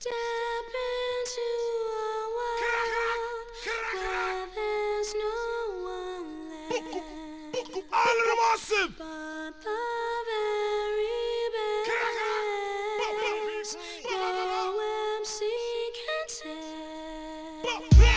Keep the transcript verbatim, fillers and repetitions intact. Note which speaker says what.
Speaker 1: Step into a world where there's no one left
Speaker 2: All of the massive.
Speaker 1: but the very best. No M C can tell